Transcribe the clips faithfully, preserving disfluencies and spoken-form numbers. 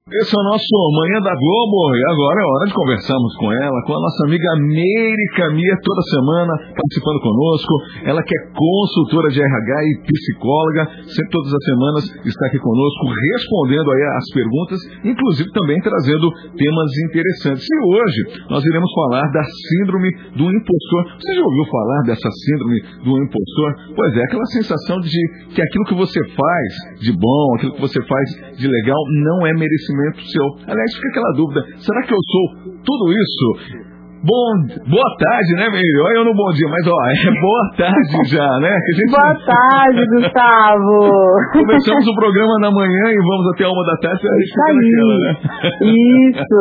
Esse é o nosso Manhã da Globo e agora é hora de conversarmos com ela, com a nossa amiga Meire Camille, toda semana participando conosco. Ela que é consultora de R H e psicóloga, sempre todas as semanas está aqui conosco, respondendo aí as perguntas, inclusive também trazendo temas interessantes. E hoje nós iremos falar da síndrome do impostor. Você já ouviu falar dessa síndrome do impostor? Pois é, aquela sensação de que aquilo que você faz de bom, aquilo que você faz de legal não é merecimento seu. Aliás, fica aquela dúvida, será que eu sou tudo isso? Bom, boa tarde, né, Meire? Olha eu no bom dia, mas ó, é boa tarde já, né? Que a gente... Boa tarde, Gustavo! Começamos o programa na manhã e vamos até uma da tarde, a gente fica naquela, né? Isso!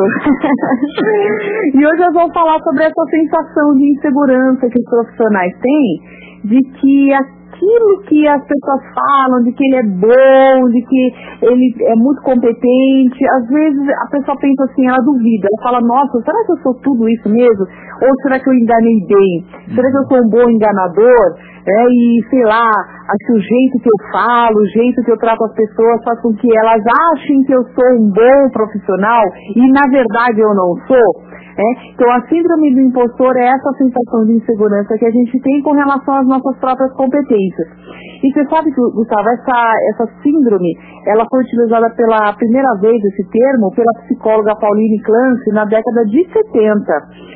E hoje nós vamos falar sobre essa sensação de insegurança que os profissionais têm, de que aquilo que as pessoas falam, de que ele é bom, de que ele é muito competente, às vezes a pessoa pensa assim, ela duvida, ela fala, nossa, será que eu sou tudo isso mesmo? Ou será que eu enganei bem? Será que eu sou um bom enganador? É, e sei lá, acho que o jeito que eu falo, o jeito que eu trato as pessoas faz com que elas achem que eu sou um bom profissional e na verdade eu não sou. É? Então a síndrome do impostor é essa sensação de insegurança que a gente tem com relação às nossas próprias competências. E você sabe, Gustavo, essa, essa síndrome, ela foi utilizada pela primeira vez, esse termo, pela psicóloga Pauline Clancy na década de setenta.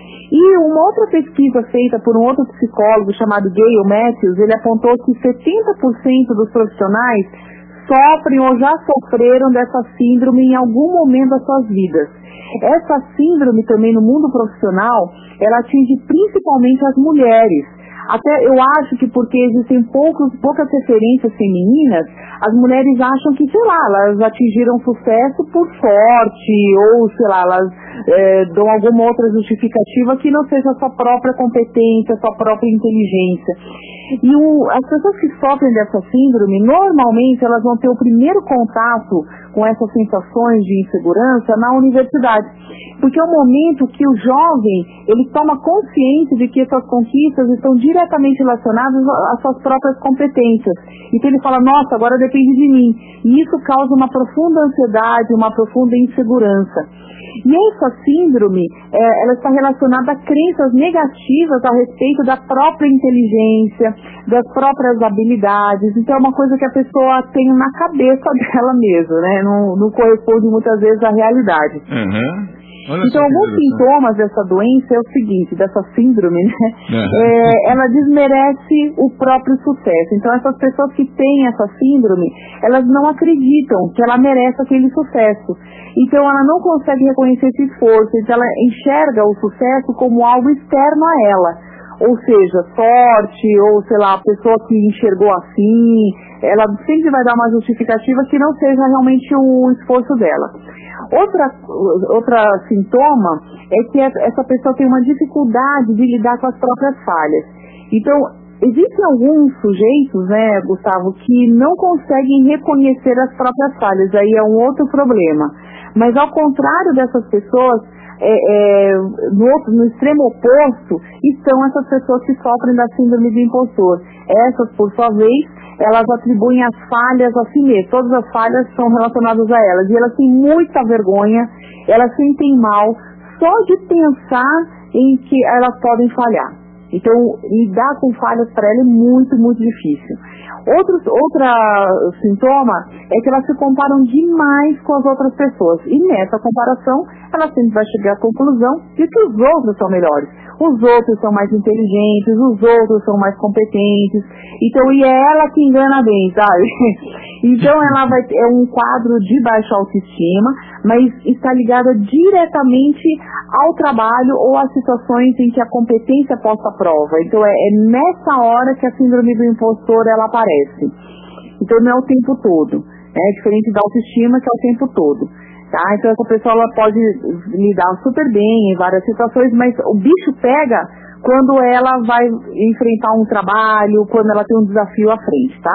E uma outra pesquisa feita por um outro psicólogo chamado Gayle Matthews, ele apontou que setenta por cento dos profissionais sofrem ou já sofreram dessa síndrome em algum momento das suas vidas. Essa síndrome também no mundo profissional, ela atinge principalmente as mulheres. Até eu acho que porque existem poucos, poucas referências femininas, as mulheres acham que, sei lá, elas atingiram sucesso por sorte, ou sei lá, elas é, dão alguma outra justificativa que não seja a sua própria competência, a sua própria inteligência. E o, as pessoas que sofrem dessa síndrome, normalmente elas vão ter o primeiro contato com essas sensações de insegurança na universidade. Porque é o momento que o jovem, ele toma consciência de que essas conquistas estão diretamente relacionadas às suas próprias competências. Então ele fala, nossa, agora depende de mim. E isso causa uma profunda ansiedade, uma profunda insegurança. E essa síndrome, é, ela está relacionada a crenças negativas a respeito da própria inteligência, das próprias habilidades. Então é uma coisa que a pessoa tem na cabeça dela mesmo, né? Não, não corresponde muitas vezes à realidade. Uhum. Olha então, alguns sintomas dessa doença é o seguinte, dessa síndrome, né? Uhum. É, ela desmerece o próprio sucesso. Então, essas pessoas que têm essa síndrome, elas não acreditam que ela merece aquele sucesso. Então, ela não consegue reconhecer esse esforço. Então, ela enxerga o sucesso como algo externo a ela. Ou seja, sorte, ou sei lá, a pessoa que enxergou assim, ela sempre vai dar uma justificativa que não seja realmente o esforço dela. Outra, outra sintoma é que essa pessoa tem uma dificuldade de lidar com as próprias falhas. Então, existem alguns sujeitos, né, Gustavo, que não conseguem reconhecer as próprias falhas, aí é um outro problema. Mas ao contrário dessas pessoas, É, é, no, outro, no extremo oposto, estão essas pessoas que sofrem da síndrome do impostor. Essas, por sua vez, elas atribuem as falhas a si mesmas. Todas as falhas são relacionadas a elas. E elas têm muita vergonha, elas sentem mal só de pensar em que elas podem falhar. Então, lidar com falhas para ela é muito, muito difícil. Outro outra sintoma é que elas se comparam demais com as outras pessoas. E nessa comparação, ela sempre vai chegar à conclusão de que os outros são melhores. Os outros são mais inteligentes, os outros são mais competentes. Então, e é ela que engana bem, sabe? Então, ela vai ter um quadro de baixa autoestima, mas está ligada diretamente ao trabalho ou às situações em que a competência posta à prova. Então, é, é nessa hora que a síndrome do impostor ela aparece. Então, não é o tempo todo. É diferente da autoestima, que é o tempo todo. Tá? Então, essa pessoa ela pode lidar super bem em várias situações, mas o bicho pega quando ela vai enfrentar um trabalho, quando ela tem um desafio à frente, tá?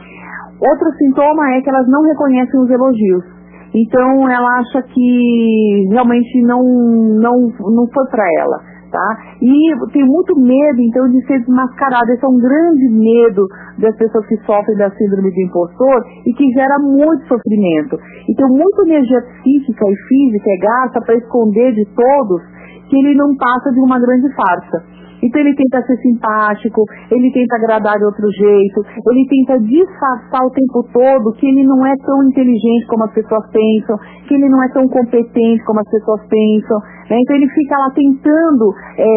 Outro sintoma é que elas não reconhecem os elogios. Então, ela acha que realmente não, não, não foi para ela. tá? E tem muito medo, então, de ser desmascarado. Esse é um grande medo das pessoas que sofrem da síndrome do impostor e que gera muito sofrimento. Então, muita energia psíquica e física é gasta para esconder de todos que ele não passa de uma grande farsa. Então ele tenta ser simpático, ele tenta agradar de outro jeito, ele tenta disfarçar o tempo todo que ele não é tão inteligente como as pessoas pensam, que ele não é tão competente como as pessoas pensam, né? Então ele fica lá tentando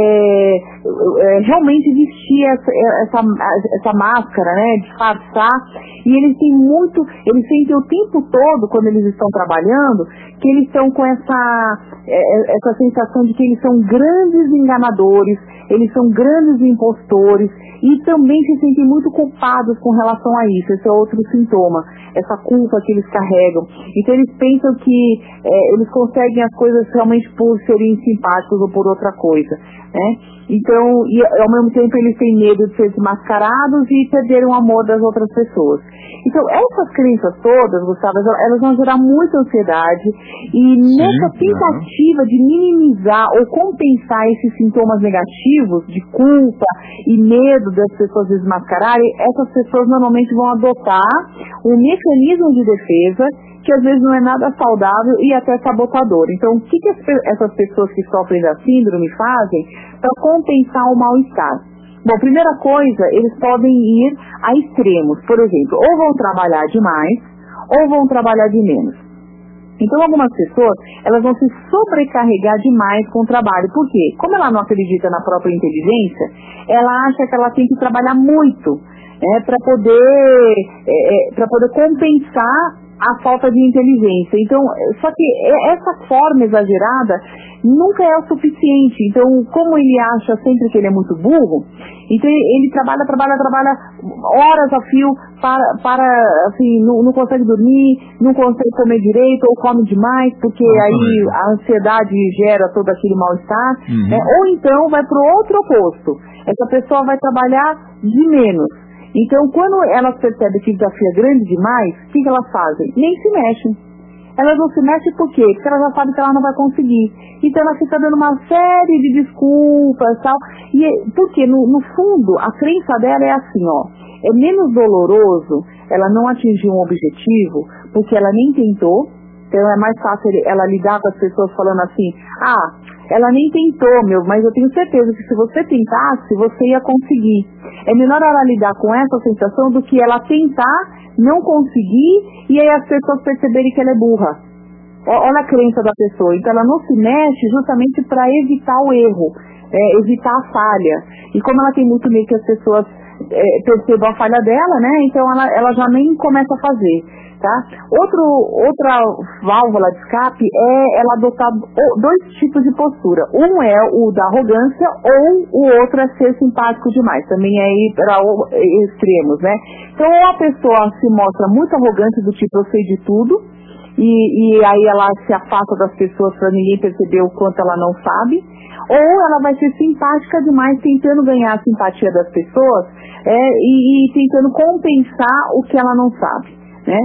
é, é, realmente vestir essa, essa, essa máscara, né? Disfarçar, e eles têm muito, eles sentem o tempo todo, quando eles estão trabalhando, que eles estão com essa, é, essa sensação de que eles são grandes enganadores, eles são grandes impostores e também se sentem muito culpados com relação a isso. Esse é outro sintoma, essa culpa que eles carregam. Então eles pensam que é, eles conseguem as coisas realmente por serem simpáticos ou por outra coisa, né? Então, e ao mesmo tempo eles têm medo de ser desmascarados e perderem o amor das outras pessoas. Então essas crenças todas, Gustavo, elas vão gerar muita ansiedade e Sim, nessa tentativa de minimizar ou compensar esses sintomas negativos de culpa e medo das pessoas desmascararem, essas pessoas normalmente vão adotar um mecanismo de defesa que às vezes não é nada saudável e até sabotador. Então, o que, que essas pessoas que sofrem da síndrome fazem para compensar o mal-estar? Bom, primeira coisa, eles podem ir a extremos. Por exemplo, ou vão trabalhar demais, ou vão trabalhar de menos. Então, algumas pessoas, elas vão se sobrecarregar demais com o trabalho. Por quê? Como ela não acredita na própria inteligência, ela acha que ela tem que trabalhar muito, né, para poder, é, para poder compensar a falta de inteligência. Então, só que essa forma exagerada nunca é o suficiente. Então, como ele acha sempre que ele é muito burro, então ele trabalha, trabalha, trabalha horas a fio, para, para assim, não, não consegue dormir, não consegue comer direito, ou come demais, porque ah, aí é. a ansiedade gera todo aquele mal-estar, uhum. né? Ou então vai para o outro oposto. Essa pessoa vai trabalhar de menos. Então, quando elas percebem que o desafio é grande demais, o que, que elas fazem? Nem se mexem. Elas não se mexem por quê? Porque elas já sabem que ela não vai conseguir. Então, ela fica dando uma série de desculpas e tal. E, porque, no, no fundo, a crença dela é assim, ó. É menos doloroso ela não atingir um objetivo, porque ela nem tentou. Então, é mais fácil ela lidar com as pessoas falando assim, ah, ela nem tentou, meu, mas eu tenho certeza que se você tentasse, você ia conseguir. É melhor ela lidar com essa sensação do que ela tentar, não conseguir, e aí as pessoas perceberem que ela é burra. Olha a crença da pessoa. Então ela não se mexe justamente para evitar o erro, é, evitar a falha. E como ela tem muito medo que as pessoas é, percebam a falha dela, né? Então ela, ela já nem começa a fazer. Tá? Outro, outra válvula de escape é ela adotar dois tipos de postura. Um é o da arrogância ou o outro é ser simpático demais. Também é ir para extremos, né? Então, ou a pessoa se mostra muito arrogante do tipo eu sei de tudo e, e aí ela se afasta das pessoas para ninguém perceber o quanto ela não sabe, ou ela vai ser simpática demais tentando ganhar a simpatia das pessoas é, e, e tentando compensar o que ela não sabe, né?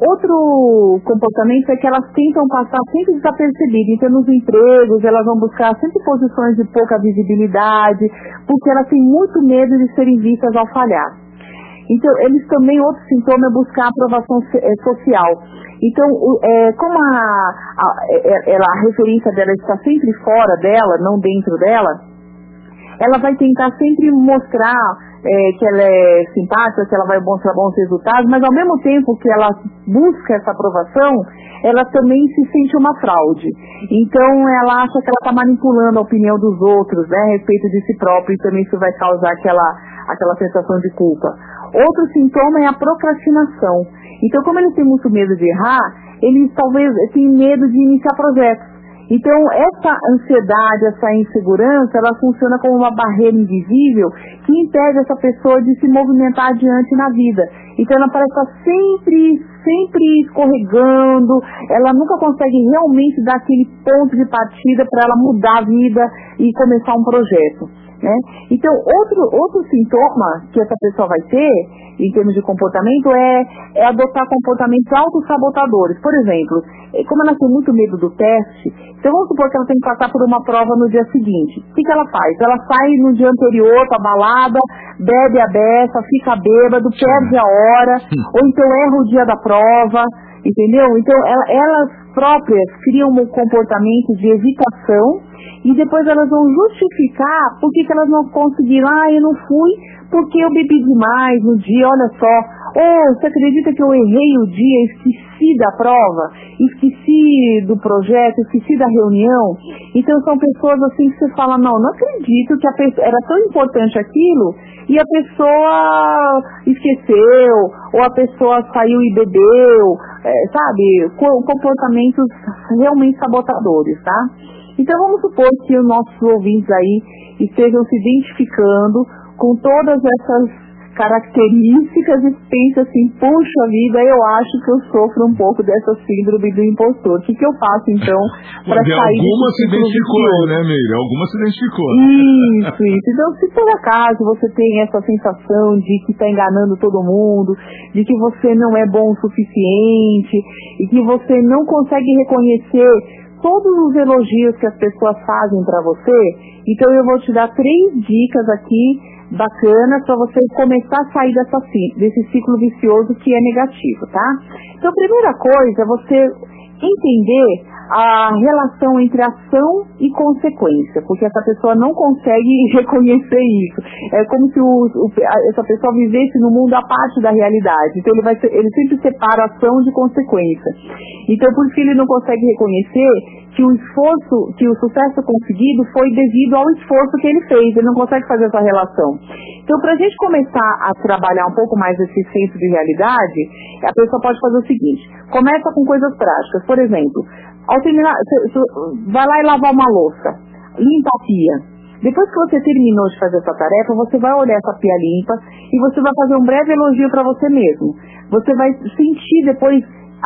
Outro comportamento é que elas tentam passar sempre desapercebidas. Então, nos empregos, elas vão buscar sempre posições de pouca visibilidade, porque elas têm muito medo de serem vistas ao falhar. Então, eles também, outro sintoma é buscar a aprovação social. Então, é, como a, a, ela, a referência dela está sempre fora dela, não dentro dela, ela vai tentar sempre mostrar É, que ela é simpática, que ela vai mostrar bons resultados, mas ao mesmo tempo que ela busca essa aprovação, ela também se sente uma fraude. Então ela acha que ela está manipulando a opinião dos outros, né, a respeito de si própria, e também isso vai causar aquela, aquela sensação de culpa. Outro sintoma é a procrastinação. Então, como eles têm muito medo de errar, eles talvez têm medo de iniciar projetos. Então, essa ansiedade, essa insegurança, ela funciona como uma barreira invisível que impede essa pessoa de se movimentar adiante na vida. Então, ela parece estar sempre, sempre escorregando, ela nunca consegue realmente dar aquele ponto de partida para ela mudar a vida e começar um projeto. né? Então, outro, outro sintoma que essa pessoa vai ter, em termos de comportamento, é, é adotar comportamentos autossabotadores. Por exemplo, como ela tem muito medo do teste, então vamos supor que ela tem que passar por uma prova no dia seguinte. O que, que ela faz? Ela sai no dia anterior pra balada, bebe a beça, fica bêbado, perde a hora, ou então erra o dia da prova, entendeu? Então, ela, elas próprias criam um comportamento de evitação e depois elas vão justificar por que que elas não conseguiram. Ah, eu não fui porque eu bebi demais no dia, olha só. Ou você acredita que eu errei o dia, esqueci da prova, esqueci do projeto, esqueci da reunião? Então são pessoas assim que você fala, não, não acredito que a pessoa, era tão importante aquilo e a pessoa esqueceu, ou a pessoa saiu e bebeu, é, sabe? Comportamentos realmente sabotadores, tá? Então vamos supor que os nossos ouvintes aí estejam se identificando com todas essas características e pensa assim, puxa vida, eu acho que eu sofro um pouco dessa síndrome do impostor. O que, que eu faço então para sair alguma se identificou aí, né, Meire? Alguma se identificou. Isso, isso. Então, se por acaso você tem essa sensação de que está enganando todo mundo, de que você não é bom o suficiente e que você não consegue reconhecer todos os elogios que as pessoas fazem para você, então eu vou te dar três dicas aqui bacanas para você começar a sair dessa, desse ciclo vicioso que é negativo, tá? Então, a primeira coisa é você entender a relação entre ação e consequência, porque essa pessoa não consegue reconhecer isso. É como se o, o, essa pessoa vivesse no mundo à parte da realidade. Então ele, vai ser, ele sempre separa ação de consequência. Então por isso que ele não consegue reconhecer que o esforço, que o sucesso conseguido foi devido ao esforço que ele fez. Ele não consegue fazer essa relação. Então, para a gente começar a trabalhar um pouco mais esse senso de realidade, a pessoa pode fazer o seguinte: começa com coisas práticas. Por exemplo, ao terminar, vai lá e lavar uma louça, limpa a pia. Depois que você terminou de fazer essa tarefa, você vai olhar essa pia limpa e você vai fazer um breve elogio para você mesmo. Você vai sentir depois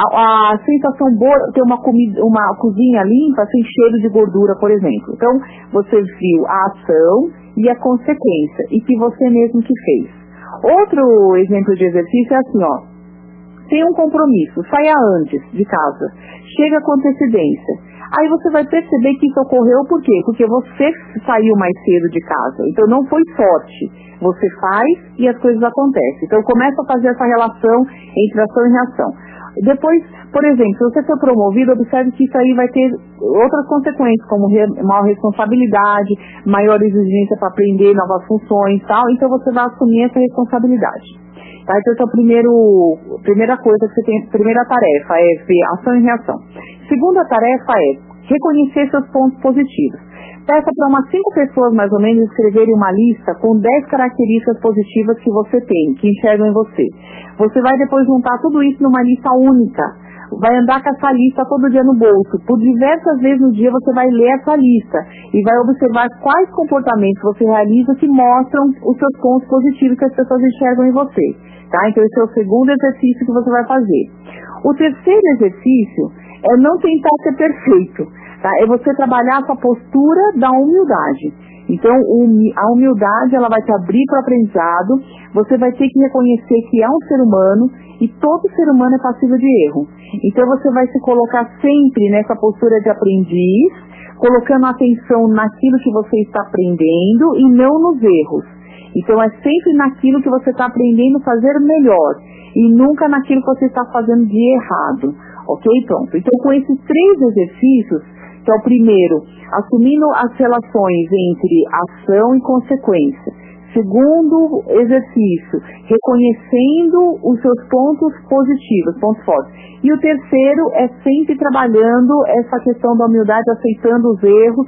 a, a sensação boa de ter uma, comida, uma cozinha limpa sem cheiro de gordura, por exemplo. Então, você viu a ação e a consequência, e que você mesmo que fez. Outro exemplo de exercício é assim, ó. Tem um compromisso, saia antes de casa, chega com antecedência. Aí você vai perceber que isso ocorreu por quê? Porque você saiu mais cedo de casa. Então não foi sorte. Você faz e as coisas acontecem. Então começa a fazer essa relação entre ação e reação. Depois, por exemplo, se você for promovido, observe que isso aí vai ter outras consequências, como re, maior responsabilidade, maior exigência para aprender novas funções e tal. Então você vai assumir essa responsabilidade. Tá? Então, essa é a primeiro, primeira coisa que você tem, primeira tarefa é ver ação e reação. Segunda tarefa é reconhecer seus pontos positivos. Peça para umas cinco pessoas, mais ou menos, escreverem uma lista com dez características positivas que você tem, que enxergam em você. Você vai depois juntar tudo isso numa lista única. Vai andar com essa lista todo dia no bolso. Por diversas vezes no dia você vai ler essa lista e vai observar quais comportamentos você realiza que mostram os seus pontos positivos que as pessoas enxergam em você. Tá? Então esse é o segundo exercício que você vai fazer. O terceiro exercício é não tentar ser perfeito. Tá? É você trabalhar essa postura da humildade. Então, a humildade, ela vai te abrir para o aprendizado, você vai ter que reconhecer que é um ser humano e todo ser humano é passível de erro. Então, você vai se colocar sempre nessa postura de aprendiz, colocando atenção naquilo que você está aprendendo e não nos erros. Então, é sempre naquilo que você está aprendendo a fazer melhor e nunca naquilo que você está fazendo de errado. Ok? Pronto. Então, com esses três exercícios, que é o primeiro, assumindo as relações entre ação e consequência. Segundo exercício, reconhecendo os seus pontos positivos, pontos fortes. E o terceiro é sempre trabalhando essa questão da humildade, aceitando os erros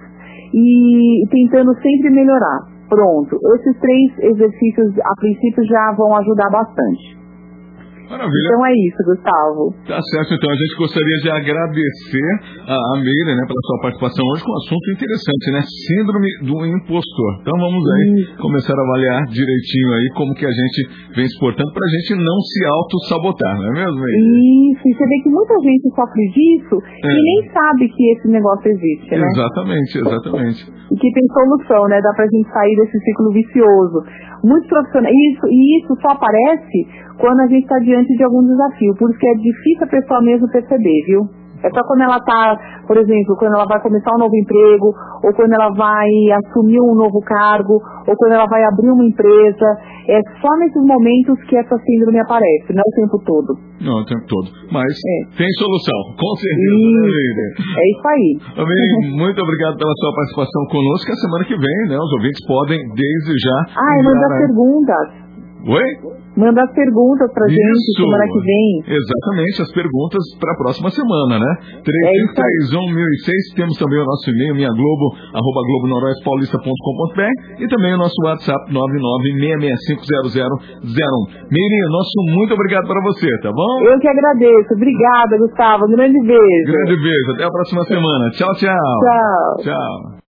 e tentando sempre melhorar. Pronto, esses três exercícios a princípio já vão ajudar bastante. Maravilha. Então é isso, Gustavo. Tá certo, então a gente gostaria de agradecer a, a Meire, né, pela sua participação hoje com um assunto interessante, né? Síndrome do impostor. Então vamos aí isso. começar a avaliar direitinho aí como que a gente vem se portando pra gente não se auto-sabotar, não é mesmo, Meire? Isso, e você vê que muita gente sofre disso é. e nem sabe que esse negócio existe, né? Exatamente, exatamente. E que tem solução, né? Dá pra gente sair desse ciclo vicioso. Muitos profissionais, isso, e isso só aparece quando a gente está diante de algum desafio, por isso que é difícil a pessoa mesmo perceber, viu? É só quando ela está, por exemplo, quando ela vai começar um novo emprego, ou quando ela vai assumir um novo cargo, ou quando ela vai abrir uma empresa. É só nesses momentos que essa síndrome aparece, não o tempo todo. Não, o tempo todo. Mas é. tem solução, com certeza. Isso, é isso aí. Amém. Muito obrigado pela sua participação conosco. A semana que vem, né, os ouvintes podem, desde já... Ah, eu mando as perguntas. Oi? Manda as perguntas pra Isso. gente semana que vem. Exatamente, as perguntas para a próxima semana, né? três três três um, mil e seis. Temos também o nosso e-mail, minha globo, arroba globo noroeste paulista ponto com ponto b r e também o nosso WhatsApp nove nove seis seis cinco zero zero zero um. Meire, nosso muito obrigado para você, tá bom? Eu que agradeço. Obrigada, Gustavo. Um grande beijo. Grande beijo. Até a próxima semana. Tchau, tchau. Tchau. Tchau.